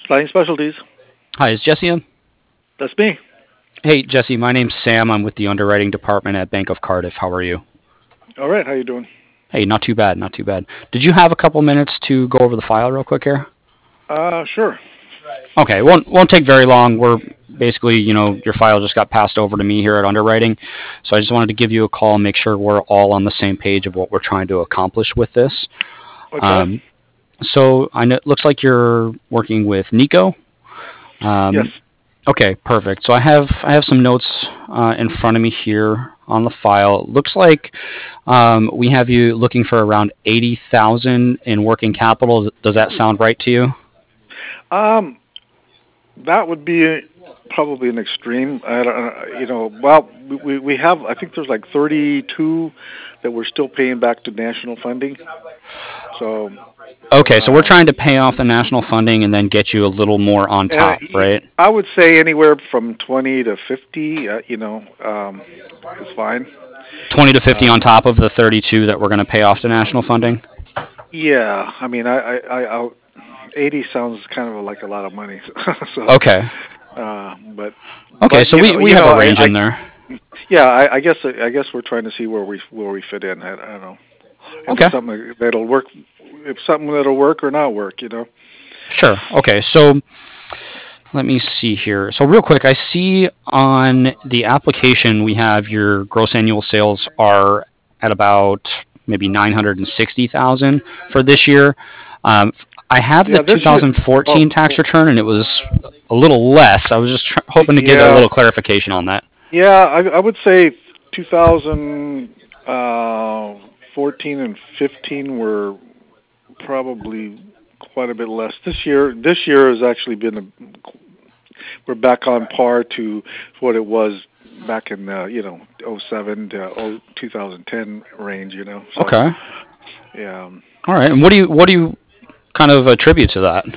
Flying Specialties. Hi, is Jesse in? That's me. Hey, Jesse, my name's Sam. I'm with the underwriting department at Bank of Cardiff. How are you? All right, how you doing? Hey, not too bad, not too bad. Did you have a couple minutes to go over the file real quick here? Sure. Okay, won't take very long. We're basically, your file just got passed over to me here at underwriting, so I just wanted to give you a call and make sure we're all on the same page of what we're trying to accomplish with this. Okay. So I know it looks like you're working with Nico. Yes. Okay, perfect. So I have some notes in front of me here on the file. It looks like we have you looking for around 80,000 in working capital. Does that sound right to you? That would be probably an extreme. I don't, well, we have. I think there's like 32 that we're still paying back to national funding. So. Okay, so we're trying to pay off the national funding and then get you a little more on top, right? I would say anywhere from 20 to 50. Is fine. 20 to 50 on top of the 32 that we're going to pay off to national funding. Yeah, I mean, 80 sounds kind of like a lot of money. So, okay. But okay, so we have a range in there. Yeah, I guess we're trying to see where we fit in. I don't know. If okay. Something that'll work. If something that'll work or not work, Sure. Okay. So let me see here. So real quick, I see on the application we have your gross annual sales are at about maybe 960,000 for this year. I have the 2014 tax return, and it was a little less. I was just hoping to get a little clarification on that. Yeah, I would say 2014 and 15 were probably quite a bit less. This year has actually been we're back on par to what it was back in 07 to 2010 range. So, okay. Yeah. All right. And what do you kind of attribute to that?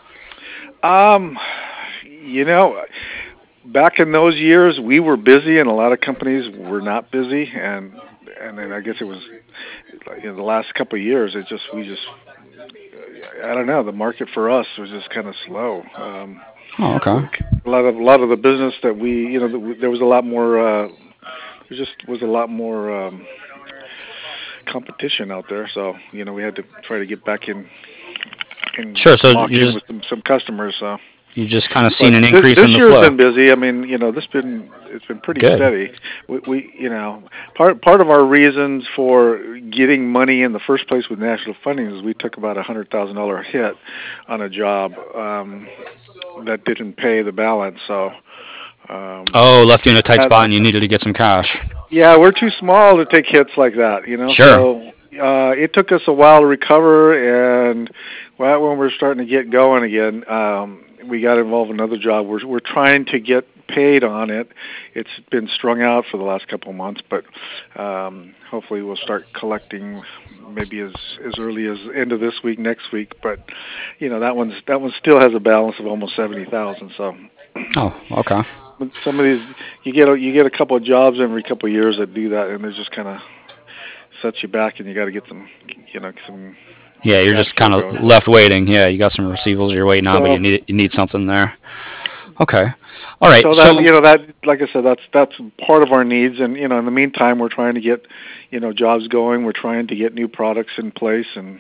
Back in those years, we were busy, and a lot of companies were not busy, and then I guess it was the last couple of years. I don't know. The market for us was just kind of slow. Okay. A lot of the business that we, there was a lot more. There just was a lot more competition out there, so we had to try to get back in. Sure. So lock in with some customers. So. You just kind of seen an increase in the flow. This year's been busy. I mean, it's been pretty Good. steady. We part of our reasons for getting money in the first place with national funding is we took about $100,000 hit on a job that didn't pay the balance. So. Left you in a tight spot and you needed to get some cash. Yeah, we're too small to take hits like that. Sure. So it took us a while to recover, and when we're starting to get going again. We got involved in another job. We're trying to get paid on it. It's been strung out for the last couple of months, but hopefully we'll start collecting maybe as early as end of this week, next week. But that one still has a balance of almost 70,000. So. Oh, okay. Some of these you get a couple of jobs every couple of years that do that, and it just kind of sets you back, and you got to get some some. Yeah, you're just kind of left waiting. Yeah, you got some receivables you're waiting on, but you need something there. Okay, all right. So that like I said, that's part of our needs, and in the meantime, we're trying to get jobs going. We're trying to get new products in place, and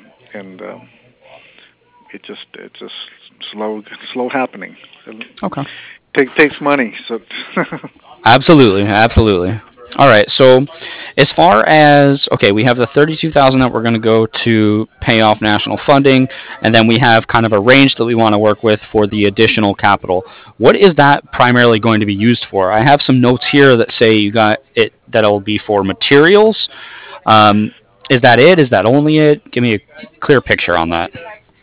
it's just slow happening. Okay. Takes money. So. Absolutely. All right, so as far as, we have the 32,000 that we're going to go to pay off national funding, and then we have kind of a range that we want to work with for the additional capital. What is that primarily going to be used for? I have some notes here that say you got it that it'll be for materials. Is that it? Is that only it? Give me a clear picture on that.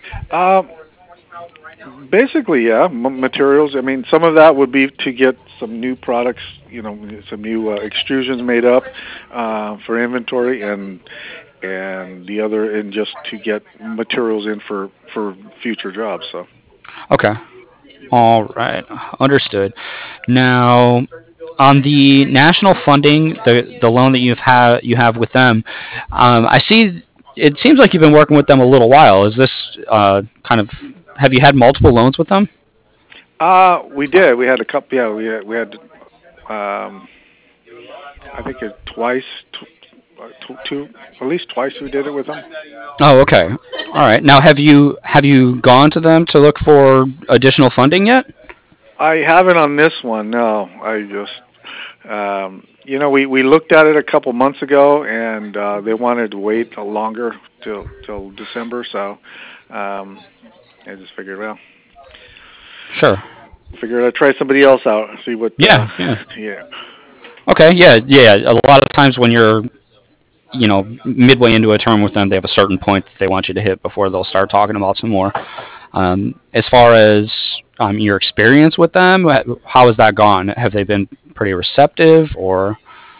Basically, yeah, materials. I mean, some of that would be to get some new products, some new extrusions made up for inventory, and the other, and just to get materials in for future jobs. So. Okay. All right. Understood. Now, on the national funding, the loan that you have with them, I see. It seems like you've been working with them a little while. Is this kind of? Have you had multiple loans with them? We did. We had a couple. Yeah, we had. Um, I think it twice, two, at least twice we did it with them. Oh, okay. All right. Now, have you gone to them to look for additional funding yet? I haven't on this one. No, I just. We looked at it a couple months ago, and they wanted to wait a longer till December. So I just figured, well, Sure. figured I'd try somebody else out, see what. Yeah. Yeah. Yeah. Okay. Yeah. Yeah. A lot of times when you're midway into a term with them, they have a certain point that they want you to hit before they'll start talking about some more. As far as your experience with them, how has that gone? Have they been pretty receptive, or?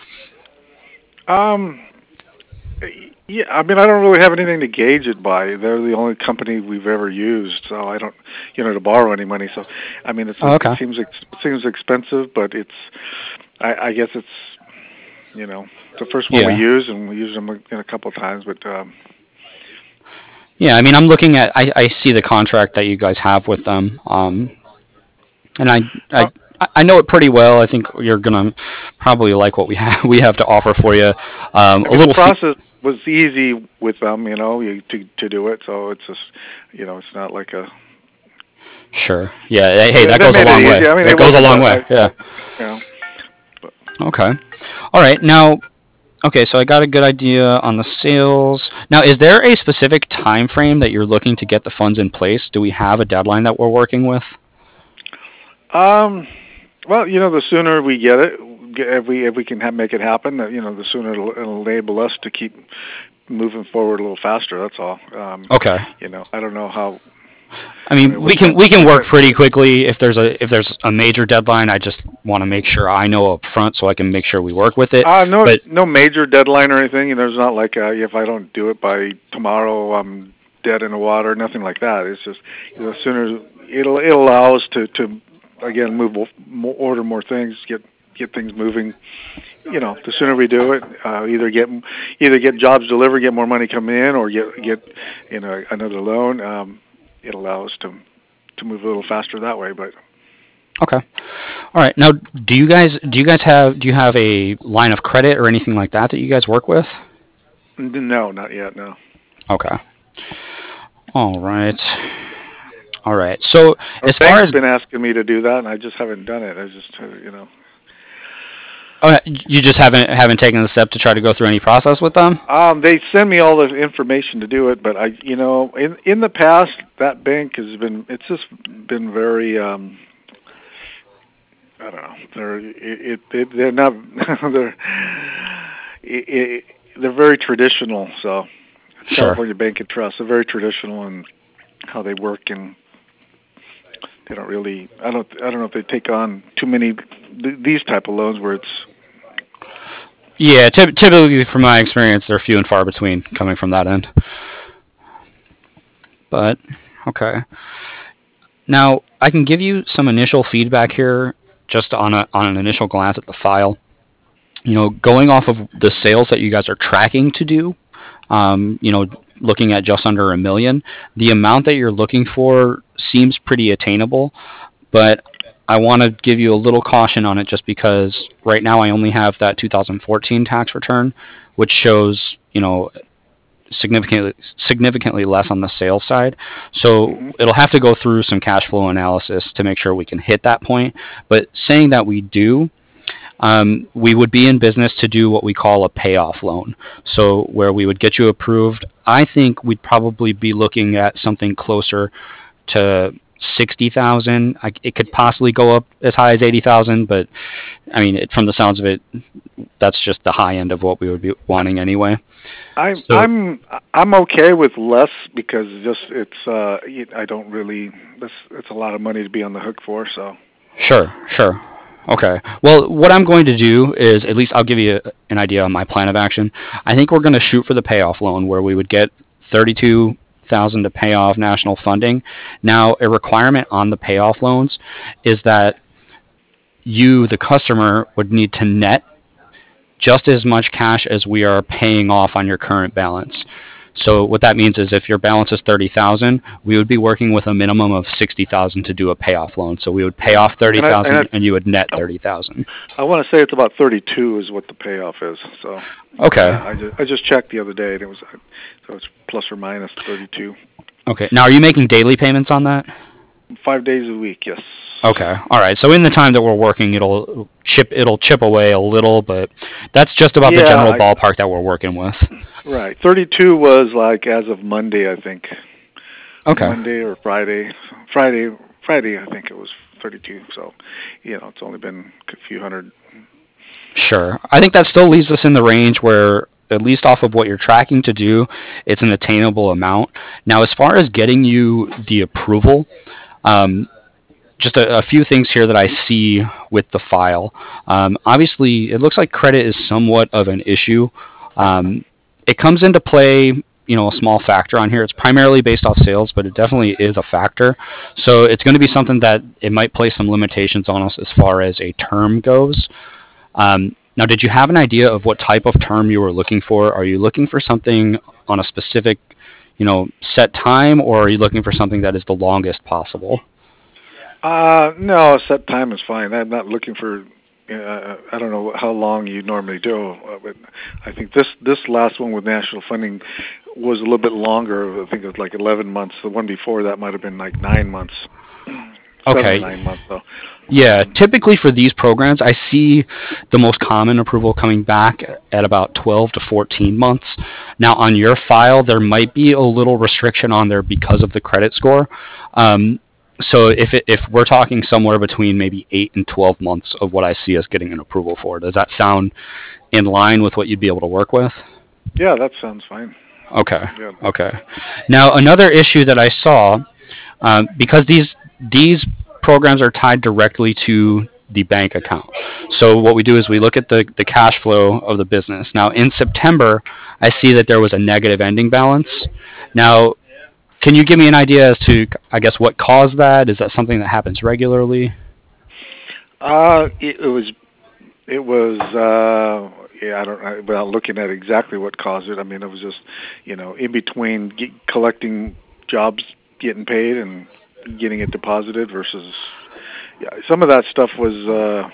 Um. Yeah, I mean, I don't really have anything to gauge it by. They're the only company we've ever used, so I don't, to borrow any money. So, I mean, Oh, it okay. seems expensive, but I guess it's, the first one we Yeah. use, and we use them a couple of times. But Yeah. I mean, I'm looking at. I see the contract that you guys have with them, and I uh, I know it pretty well. I think you're gonna probably like what we have to offer for you. I A mean, the little fee. process was easy with them, to do it. So it's just, it's not like a. Sure. Yeah. Hey, that They goes a made it long way. easy. I mean, That it goes a wasn't. long way. Yeah. You know, but Okay. All right. Now, okay. So I got a good idea on the sales. Now, is there a specific time frame that you're looking to get the funds in place? Do we have a deadline that we're working with? um, well, the sooner we get it, if we can make it happen, the sooner it'll enable us to keep moving forward a little faster. That's all. Okay. I don't know how. I I mean, mean, we what's can that? we can What's work that? pretty quickly if there's a major deadline. I just want to make sure I know up front so I can make sure we work with it. No, But no major deadline or anything. There's not like if I don't do it by tomorrow, I'm dead in the water. Nothing like that. It's just sooner it'll allow us to again order more things, get things moving. The sooner we do it, either get jobs delivered, get more money coming in, or get another loan. It'll allow us to move a little faster that way. But okay. All right. Now, do you have a line of credit or anything like that you guys work with? no, not yet. No. Okay. All right. All right. So Our as far bank's as been asking me to do that, and I just haven't done it. I just, you just haven't taken the step to try to go through any process with them? they send me all the information to do it, but in the past, that bank it's just been very, I don't know, they're not, they're, they're very traditional. So it's Sure. California Bank and Trust. They're very traditional in how they work, and they don't really. I don't know if they take on too many these type of loans where it's. Yeah. Typically, from my experience, they're few and far between coming from that end. But okay. Now I can give you some initial feedback here, just on an initial glance at the file. Going off of the sales that you guys are tracking to do, um, you know, looking at just under 1 million, the amount that you're looking for seems pretty attainable. But I want to give you a little caution on it just because right now I only have that 2014 tax return, which shows, significantly less on the sales side. So Hmm. it'll have to go through some cash flow analysis to make sure we can hit that point. But saying that we do, we would be in business to do what we call a payoff loan. So where we would get you approved, I think we'd probably be looking at something closer to 60,000. It could possibly go up as high as 80,000, but I mean, from the sounds of it, that's just the high end of what we would be wanting anyway. I'm So I'm I'm okay with less because just I don't really it's a lot of money to be on the hook for. So sure, sure. Okay. Well, what I'm going to do is at least I'll give you an idea on my plan of action. I think we're going to shoot for the payoff loan where we would get 32,000 to pay off national funding. Now, a requirement on the payoff loans is that you, the customer, would need to net just as much cash as we are paying off on your current balance. So what that means is if your balance is 30,000, we would be working with a minimum of 60,000 to do a payoff loan. So we would pay off 30,000 and you would net 30,000. I want to say it's about 32 is what the payoff is. So okay, I just checked the other day and it was so it's plus or minus 32. Okay. Now, are you making daily payments on that? 5 days a week, yes. Okay. All right. So in the time that we're working, it'll chip away a little, but that's just about the general ballpark that we're working with. Right. 32 was like as of Monday, I think. Okay. Monday or Friday. Friday, I think it was 32. So, it's only been a few hundred. Sure. I think that still leaves us in the range where, at least off of what you're tracking to do, it's an attainable amount. Now, as far as getting you the approval, just a few things here that I see with the file. Obviously, it looks like credit is somewhat of an issue. It comes into play, a small factor on here. It's primarily based off sales, but it definitely is a factor. So it's going to be something that it might place some limitations on us as far as a term goes. Now, did you have an idea of what type of term you were looking for? Are you looking for something on a specific, set time, or are you looking for something that is the longest possible? No, set time is fine. I'm not looking for. I don't know how long you normally do, but I think this last one with national funding was a little bit longer. I think it was like 11 months. The one before that might have been like 9 months. Okay. 9 months though. Yeah, typically for these programs, I see the most common approval coming back at about 12 to 14 months. Now, on your file, there might be a little restriction on there because of the credit score. So if we're talking somewhere between maybe 8 and 12 months of what I see us getting an approval for, does that sound in line with what you'd be able to work with? Yeah, that sounds fine. Okay. Yeah. Okay. Now, another issue that I saw, because these programs are tied directly to the bank account. So what we do is we look at the cash flow of the business. Now, in September, I see that there was a negative ending balance. Now, can you give me an idea as to, I guess, what caused that? Is that something that happens regularly? It was I don't know, without looking at exactly what caused it. I mean, it was just, in between collecting jobs, getting paid, and getting it deposited versus, some of that stuff was,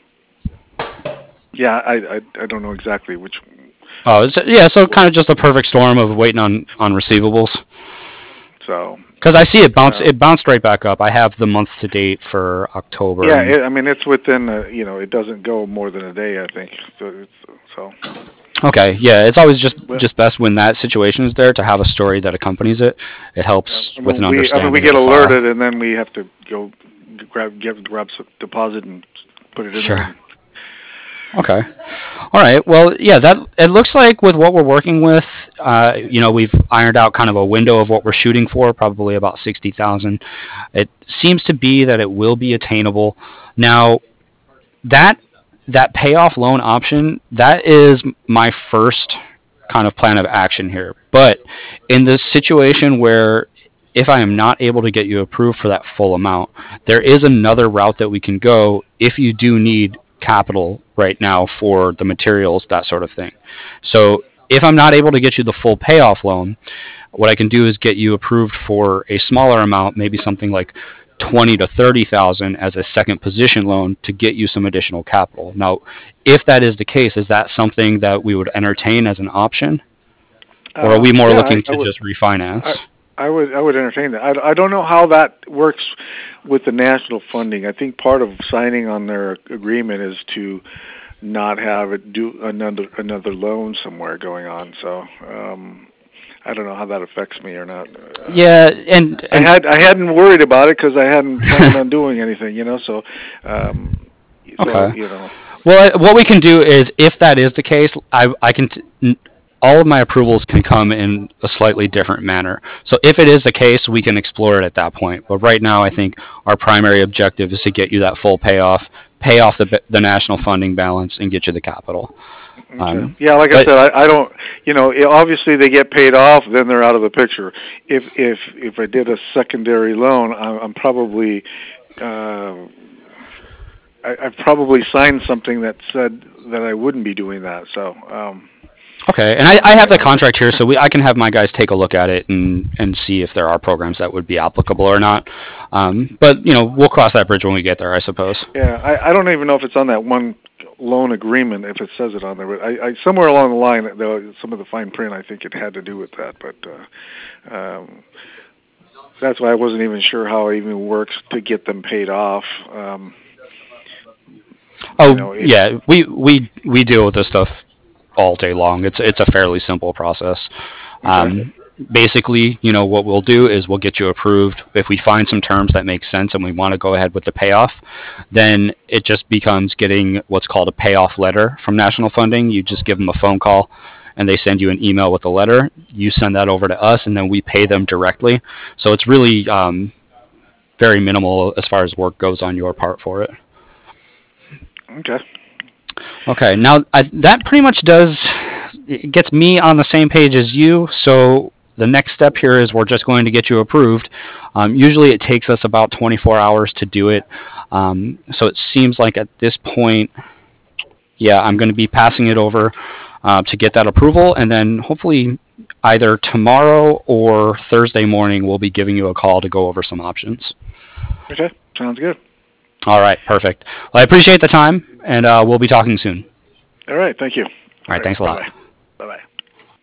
I don't know exactly which. Oh, so kind of just a perfect storm of waiting on receivables. So. Because I see it bounced right back up. I have the month to date for October. Yeah, it's within, it doesn't go more than a day, I think. So. Okay, yeah, it's always just best when that situation is there to have a story that accompanies it. It helps with an understanding. We get alerted, and then we have to go grab some deposit and put it in there. Okay. All right. Well, yeah, it looks like with what we're working with, we've ironed out kind of a window of what we're shooting for, probably about 60,000. It seems to be that it will be attainable. Now, that payoff loan option, that is my first kind of plan of action here. But in this situation where if I am not able to get you approved for that full amount, there is another route that we can go if you do need capital right now for the materials, that sort of thing. So if I'm not able to get you the full payoff loan, what I can do is get you approved for a smaller amount, maybe something like 20 to 30,000 as a second position loan to get you some additional capital. Now, if that is the case, is that something that we would entertain as an option, or are we more looking to just refinance? I would entertain that. I don't know how that works with the national funding. I think part of signing on their agreement is to not have it do another loan somewhere going on. So I don't know how that affects me or not. Yeah, and I hadn't worried about it because I hadn't planned on doing anything, So, okay. So, Well, what we can do is, if that is the case, I can. All of my approvals can come in a slightly different manner. So if it is the case, we can explore it at that point. But right now, I think our primary objective is to get you that full payoff, pay off the national funding balance, and get you the capital. Okay. Yeah, like I said, I don't. Obviously they get paid off, then they're out of the picture. If I did a secondary loan, I'm probably. I probably signed something that said that I wouldn't be doing that. So. Okay, and I have the contract here, so I can have my guys take a look at it and see if there are programs that would be applicable or not. But we'll cross that bridge when we get there, I suppose. Yeah, I don't even know if it's on that one loan agreement if it says it on there, but I somewhere along the line, though, some of the fine print, I think it had to do with that, but that's why I wasn't even sure how it even works to get them paid off. Yeah, we deal with this stuff all day long. It's a fairly simple process. Okay. Basically, what we'll do is we'll get you approved. If we find some terms that make sense and we want to go ahead with the payoff, then it just becomes getting what's called a payoff letter from National Funding. You just give them a phone call, and they send you an email with a letter. You send that over to us, and then we pay them directly. So it's really very minimal as far as work goes on your part for it. Okay. Okay. Now that pretty much gets me on the same page as you. So the next step here is we're just going to get you approved. Usually it takes us about 24 hours to do it. So it seems like at this point, yeah, I'm going to be passing it over to get that approval, and then hopefully either tomorrow or Thursday morning we'll be giving you a call to go over some options. Okay, sounds good. All right, perfect. Well, I appreciate the time, and we'll be talking soon. All right, thank you. All right, thanks a lot. Bye-bye.